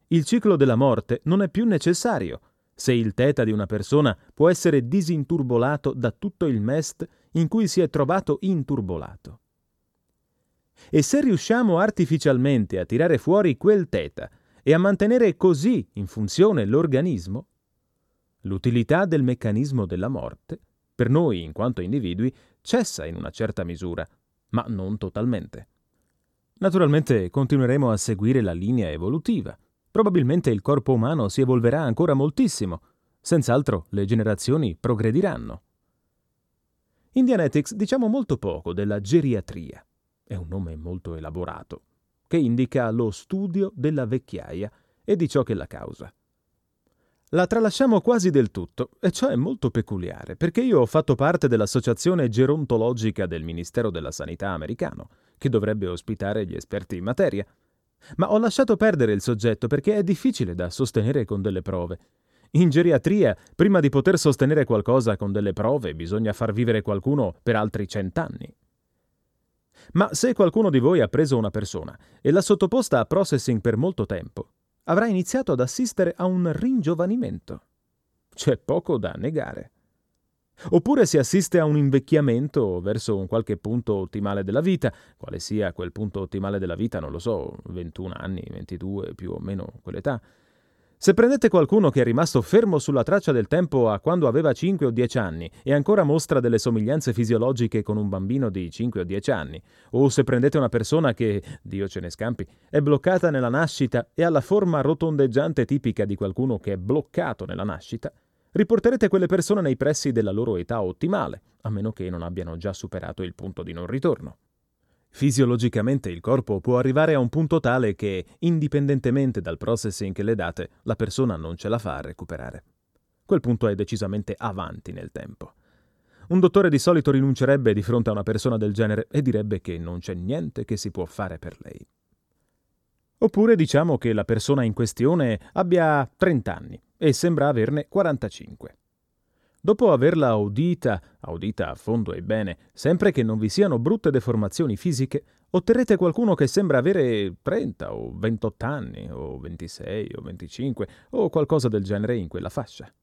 Il ciclo della morte non è più necessario se il theta di una persona può essere disinturbolato da tutto il MEST in cui si è trovato inturbolato. E se riusciamo artificialmente a tirare fuori quel theta e a mantenere così in funzione l'organismo, l'utilità del meccanismo della morte, per noi in quanto individui, cessa in una certa misura, ma non totalmente. Naturalmente continueremo a seguire la linea evolutiva. Probabilmente il corpo umano si evolverà ancora moltissimo. Senz'altro le generazioni progrediranno. In Dianetics diciamo molto poco della geriatria. È un nome molto elaborato, che indica lo studio della vecchiaia e di ciò che la causa. La tralasciamo quasi del tutto, e ciò è molto peculiare, perché io ho fatto parte dell'Associazione Gerontologica del Ministero della Sanità americano, che dovrebbe ospitare gli esperti in materia. Ma ho lasciato perdere il soggetto perché è difficile da sostenere con delle prove. In geriatria, prima di poter sostenere qualcosa con delle prove, bisogna far vivere qualcuno per altri 100 anni. Ma se qualcuno di voi ha preso una persona e l'ha sottoposta a processing per molto tempo, avrà iniziato ad assistere a un ringiovanimento. C'è poco da negare. Oppure si assiste a un invecchiamento verso un qualche punto ottimale della vita. Quale sia quel punto ottimale della vita non lo so, 21 anni, 22, più o meno quell'età. Se prendete qualcuno che è rimasto fermo sulla traccia del tempo a quando aveva 5 o 10 anni e ancora mostra delle somiglianze fisiologiche con un bambino di 5 o 10 anni, o se prendete una persona che, Dio ce ne scampi, è bloccata nella nascita e ha la forma rotondeggiante tipica di qualcuno che è bloccato nella nascita, riporterete quelle persone nei pressi della loro età ottimale, a meno che non abbiano già superato il punto di non ritorno. Fisiologicamente il corpo può arrivare a un punto tale che, indipendentemente dal processing che le date, la persona non ce la fa a recuperare. Quel punto è decisamente avanti nel tempo. Un dottore di solito rinuncerebbe di fronte a una persona del genere e direbbe che non c'è niente che si può fare per lei. Oppure diciamo che la persona in questione abbia 30 anni e sembra averne 45. Dopo averla audita a fondo e bene, sempre che non vi siano brutte deformazioni fisiche, otterrete qualcuno che sembra avere 30 o 28 anni, o 26 o 25, o qualcosa del genere in quella fascia.